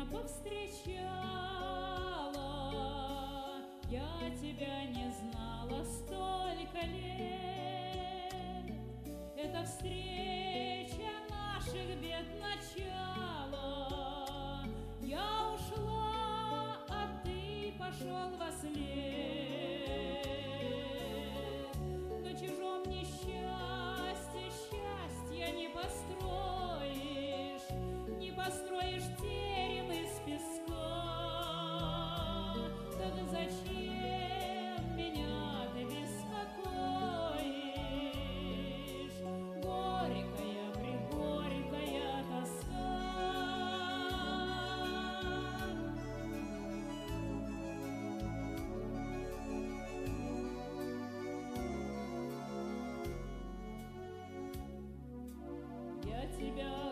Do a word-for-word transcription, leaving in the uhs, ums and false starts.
повстречала, я тебя не знала столько лет. Это встреча наших бед начало. Я ушла, а ты пошел во след. На чужом несчастье счастья не построишь, не построишь терем из песка. Так зачем меня ты беспокоишь? Горькая, пригорькая тоска. Я тебя